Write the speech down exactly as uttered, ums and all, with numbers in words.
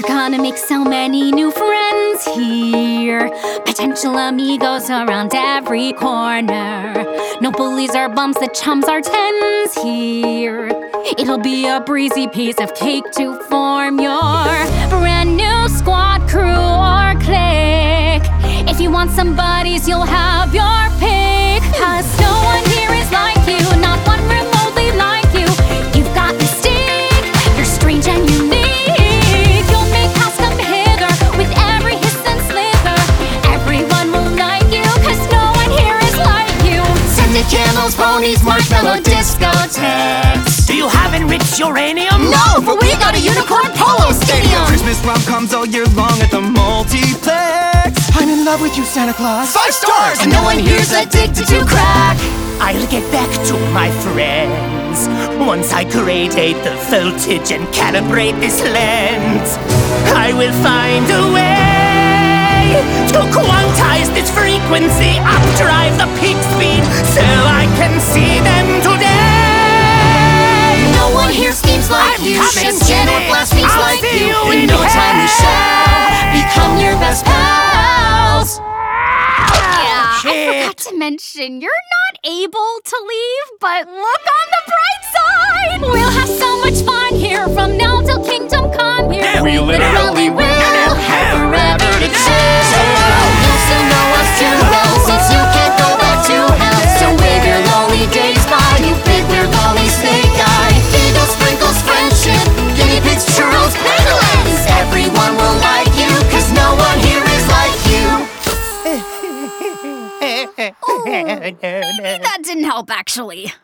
gonna make so many new friends here. Potential amigos around every corner. No bullies or bums, the chums are tens here. It'll be a breezy piece of cake to form your brand new squad, crew, or clique. If you want some buddies, you'll have your pick. Cause no one here is like you, not one remotely like you. You've got mystique, you're strange and unique. You'll make house come hither with every hiss and slither. Everyone will like you, cause no one here is like you. Scented candles, ponies, marshmallow discotheques. Do you have enriched uranium? No, but we got a unicorn polo stadium. Christmas rom-coms all year long at the multiplex. I'm in love with you, Santa Claus. Five stars! And no one here's addicted to crack. I'll get back to my friends once I gradate the voltage and calibrate this lens. I will find a way to quantize this frequency, updrive the peak speed so I can see them today. No one here schemes like I'm you. coming, Ships jet or Jenny. blasphemes I'll like see you. you In in no time we hell. shall become your best pals. Yeah, I shit. forgot to mention, you're not able to leave, but look on the bright side! We'll have so much fun here from now till kingdom come here. We literally will have forever to chill. You'll still know us too well since you can't go back to hell. So wave your lonely days by, you big weird lolly snake guy. Eagle sprinkles friendship, guinea pigs, churros, pangolins. Everyone will like you, cause no one here is like you. Maybe that didn't help, actually.